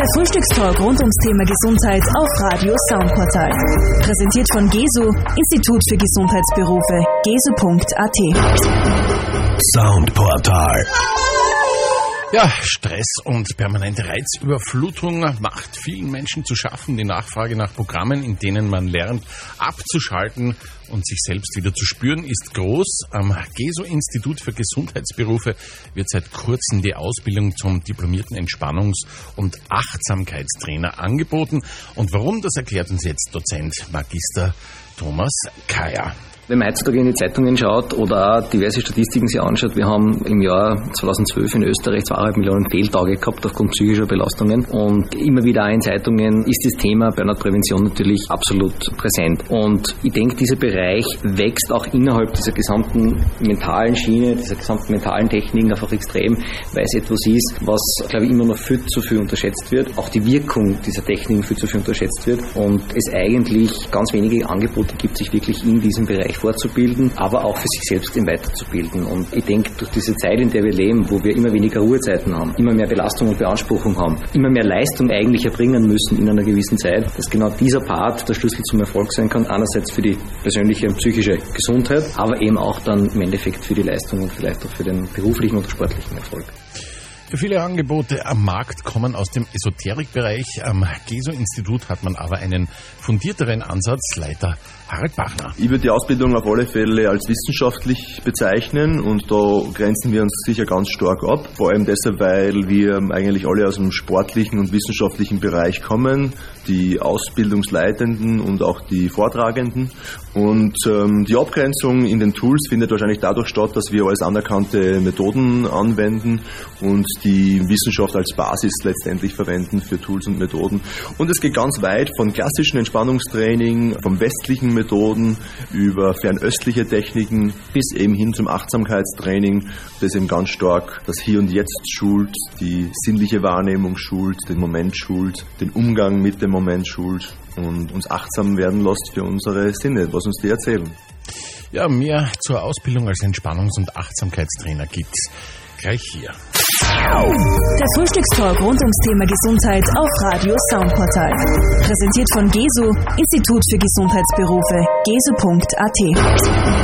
Der Frühstückstalk rund ums Thema Gesundheit auf Radio Soundportal. Präsentiert von GESU, Institut für Gesundheitsberufe, gesu.at. Soundportal. Ja, Stress und permanente Reizüberflutung macht vielen Menschen zu schaffen. Die Nachfrage nach Programmen, in denen man lernt, abzuschalten und sich selbst wieder zu spüren, ist groß. Am GESU-Institut für Gesundheitsberufe wird seit kurzem die Ausbildung zum diplomierten Entspannungs- und Achtsamkeitstrainer angeboten. Und warum, das erklärt uns jetzt Dozent Magister Thomas Kaya. Wenn man heutzutage in die Zeitungen schaut oder auch diverse Statistiken sich anschaut, wir haben im Jahr 2012 in Österreich 2,5 Millionen Fehltage gehabt aufgrund psychischer Belastungen und immer wieder auch in Zeitungen ist das Thema Burnout-Prävention natürlich absolut präsent. Und ich denke, dieser Bereich wächst auch innerhalb dieser gesamten mentalen Schiene, dieser gesamten mentalen Techniken einfach extrem, weil es etwas ist, was, glaube ich, immer noch viel zu viel unterschätzt wird. Auch die Wirkung dieser Techniken viel zu viel unterschätzt wird und es eigentlich ganz wenige Angebote gibt, sich wirklich in diesem Bereich fortzubilden, aber auch für sich selbst weiterzubilden. Und ich denke, durch diese Zeit, in der wir leben, wo wir immer weniger Ruhezeiten haben, immer mehr Belastung und Beanspruchung haben, immer mehr Leistung eigentlich erbringen müssen in einer gewissen Zeit, dass genau dieser Part der Schlüssel zum Erfolg sein kann, einerseits für die persönliche und psychische Gesundheit, aber eben auch dann im Endeffekt für die Leistung und vielleicht auch für den beruflichen und sportlichen Erfolg. Viele Angebote am Markt kommen aus dem Esoterikbereich. Am GESU-Institut hat man aber einen fundierteren Ansatz. Leiter Harald Bachner. Ich würde die Ausbildung auf alle Fälle als wissenschaftlich bezeichnen und da grenzen wir uns sicher ganz stark ab. Vor allem deshalb, weil wir eigentlich alle aus dem sportlichen und wissenschaftlichen Bereich kommen, die Ausbildungsleitenden und auch die Vortragenden. Und die Abgrenzung in den Tools findet wahrscheinlich dadurch statt, dass wir als anerkannte Methoden anwenden und die Wissenschaft als Basis letztendlich verwenden für Tools und Methoden. Und es geht ganz weit von klassischen Entspannungstraining, vom westlichen Methoden über fernöstliche Techniken bis eben hin zum Achtsamkeitstraining, das eben ganz stark das Hier und Jetzt schult, die sinnliche Wahrnehmung schult, den Moment schult, den Umgang mit dem Moment schult und uns achtsam werden lässt für unsere Sinne, was uns die erzählen. Ja, mehr zur Ausbildung als Entspannungs- und Achtsamkeitstrainer gibt's gleich hier. Der Frühstückstalk rund ums Thema Gesundheit auf Radio Soundportal. Präsentiert von GESU, Institut für Gesundheitsberufe, gesu.at.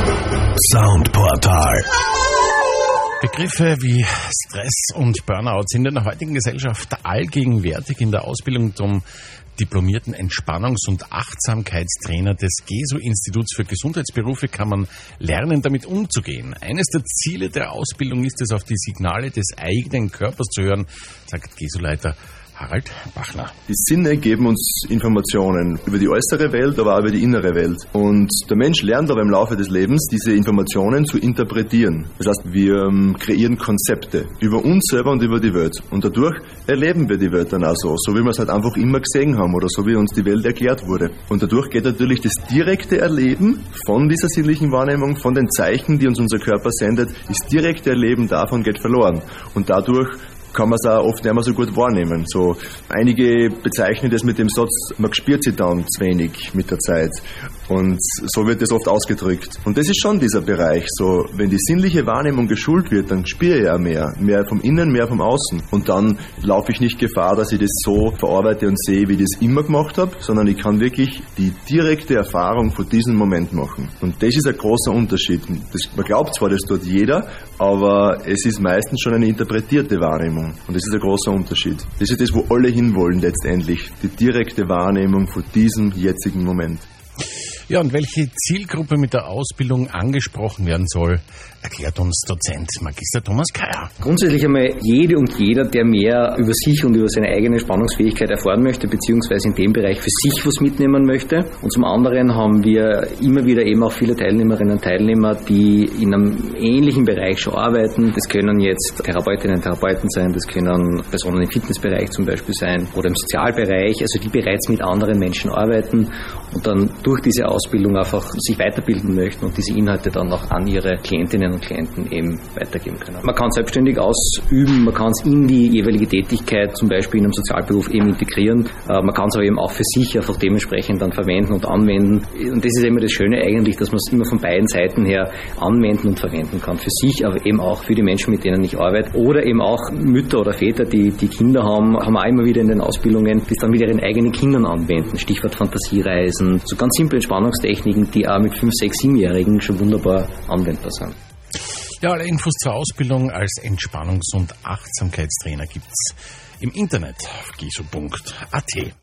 Soundportal. Begriffe wie Stress und Burnout sind in der heutigen Gesellschaft allgegenwärtig. In der Ausbildung zum diplomierten Entspannungs- und Achtsamkeitstrainer des GESU-Instituts für Gesundheitsberufe kann man lernen, damit umzugehen. Eines der Ziele der Ausbildung ist es, auf die Signale des eigenen Körpers zu hören, sagt GESU-Leiter Harald Bachner. Die Sinne geben uns Informationen über die äußere Welt, aber auch über die innere Welt. Und der Mensch lernt aber im Laufe des Lebens, diese Informationen zu interpretieren. Das heißt, wir kreieren Konzepte über uns selber und über die Welt. Und dadurch erleben wir die Welt dann auch so wie wir es halt einfach immer gesehen haben oder so wie uns die Welt erklärt wurde. Und dadurch geht natürlich das direkte Erleben von dieser sinnlichen Wahrnehmung, von den Zeichen, die uns unser Körper sendet, das direkte Erleben davon geht verloren. Und dadurch kann man es auch oft nicht mehr so gut wahrnehmen. So, einige bezeichnen das mit dem Satz, man spürt sich dann zu wenig mit der Zeit. Und so wird das oft ausgedrückt. Und das ist schon dieser Bereich. So, wenn die sinnliche Wahrnehmung geschult wird, dann spüre ich ja mehr. Mehr vom Innen, mehr vom Außen. Und dann laufe ich nicht Gefahr, dass ich das so verarbeite und sehe, wie ich das immer gemacht habe, sondern ich kann wirklich die direkte Erfahrung von diesem Moment machen. Und das ist ein großer Unterschied. Man glaubt zwar, das tut jeder, aber es ist meistens schon eine interpretierte Wahrnehmung. Und das ist ein großer Unterschied. Das ist das, wo alle hinwollen letztendlich. Die direkte Wahrnehmung von diesem jetzigen Moment. Ja, und welche Zielgruppe mit der Ausbildung angesprochen werden soll, erklärt uns Dozent Magister Thomas Kaya. Grundsätzlich einmal jede und jeder, der mehr über sich und über seine eigene Spannungsfähigkeit erfahren möchte, beziehungsweise in dem Bereich für sich was mitnehmen möchte. Und zum anderen haben wir immer wieder eben auch viele Teilnehmerinnen und Teilnehmer, die in einem ähnlichen Bereich schon arbeiten. Das können jetzt Therapeutinnen und Therapeuten sein, das können Personen im Fitnessbereich zum Beispiel sein oder im Sozialbereich, also die bereits mit anderen Menschen arbeiten und dann durch diese Ausbildung einfach sich weiterbilden möchten und diese Inhalte dann auch an ihre Klientinnen und Klienten eben weitergeben können. Man kann selbstständig ausüben, man kann es in die jeweilige Tätigkeit, zum Beispiel in einem Sozialberuf eben integrieren. Man kann es aber eben auch für sich einfach dementsprechend dann verwenden und anwenden. Und das ist immer das Schöne eigentlich, dass man es immer von beiden Seiten her anwenden und verwenden kann. Für sich, aber eben auch für die Menschen, mit denen ich arbeite. Oder eben auch Mütter oder Väter, die Kinder haben auch immer wieder in den Ausbildungen, die es dann mit ihren eigenen Kindern anwenden. Stichwort Fantasiereisen. So ganz simple Entspannungstechniken, die auch mit 5-, 6-, 7-Jährigen schon wunderbar anwendbar sind. Ja, alle Infos zur Ausbildung als Entspannungs- und Achtsamkeitstrainer gibt's im Internet auf geso.at.